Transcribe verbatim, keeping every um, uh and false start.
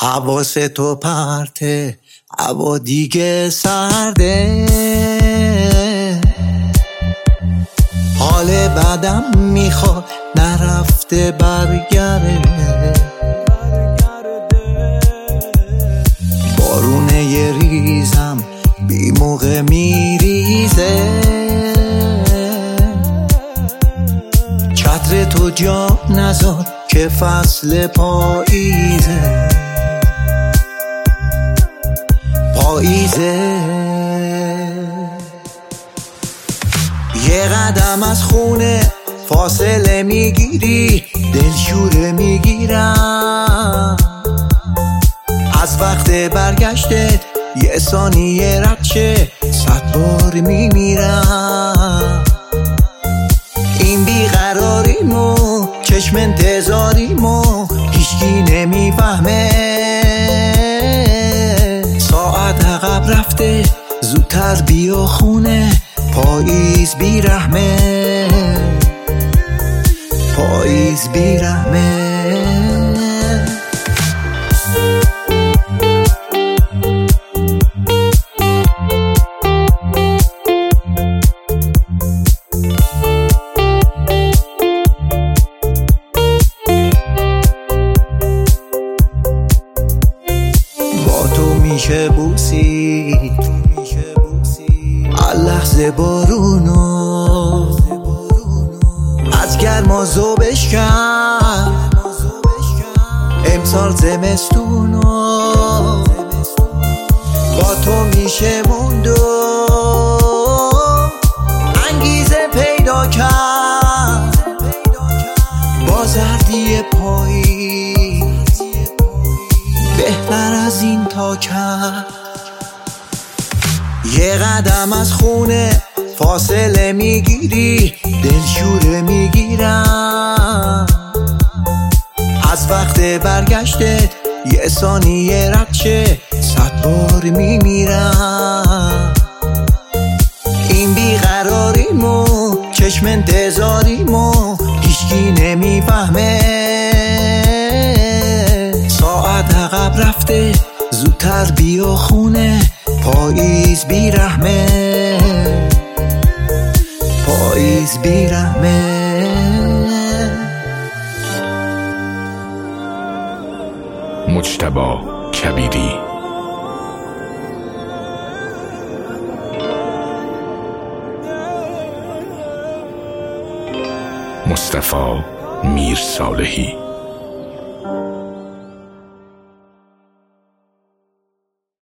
حواس تو پرته، هوا دیگه سرده، حال بعدم میخواد نرفته برگرده، بارونه یه ریزم بی موقع میریزه، چتر تو جا نذار که فصل پاییزه، پاییزه. یه قدم از خونه فاصله میگیری، دلشوره میگیرم از وقت برگشتت، یه ثانیه رد شه صد بار میمیرم. این بیقراریمو چشم انتظاریمو هیچکی نمیفهمه، ساعت عقب رفته زودتر بیا خونه، پاییز بیرحمه، پاییز بیرحمه. با تو میشه بوسی لحظه بارونو، از گرما ذوبش کرد امسال زمستونو، با تو میشه موندو انگیزه پیدا کرد، با زردی پاییز بهتر از این تا کرد. یه قدم از خونه فاصله میگیری، دلشوره میگیرم از وقت برگشتت، یه ثانیه رد شه صد بار میمیرم. این بیقراریمو چشم انتظاریمو هیچکی نمیفهمه، ساعت عقب رفته زودتر بیا خونه، پاییز بیرحمه، پاییز بیرحمه. مجتبی کبیری. مصطفی میرصالحی.